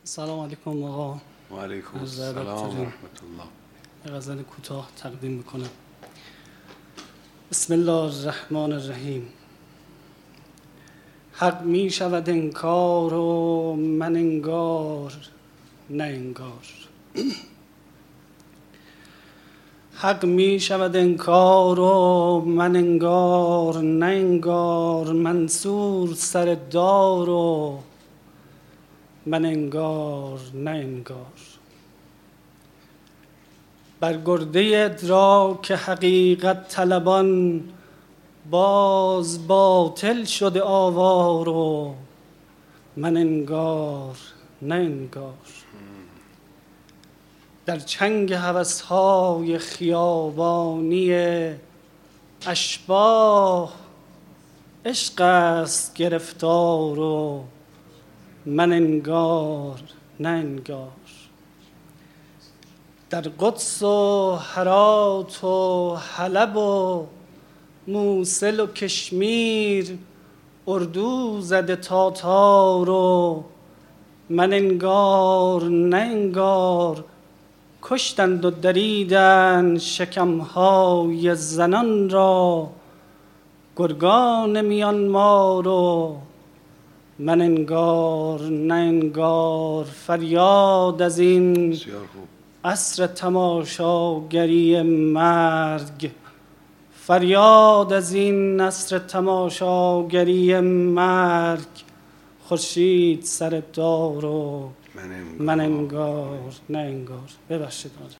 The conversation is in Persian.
سلام علیکم آقا. و علیکم السلام و رحمت الله. یه غزل کوتاه تقدیم میکنم. بسم الله الرحمن الرحیم. حق می شود انکار و من انگار نه انگار. حق می شود انکار و من انگار نه انگار. منصور سر دار و من انگار نه انگار. بر گرده ادراک حقیقت طلبان باز باطل شده آوار و من انگار نه انگار. در چنگ هوس‌های خیابانی اشباح عشق است گرفتار و من انگار نه انگار. در قدس و هرات و حلب و موصل و کشمیر اردو زده تاتار و من انگار نه انگار. کشتند و دریدند شکمهای زنان را گرگان میانمار و من انگار نه انگار. فریاد از این عصر تماشاگری مرگ، فریاد از این عصر تماشاگری مرگ. خورشید سر دار و من انگار نه انگار. ببخشید.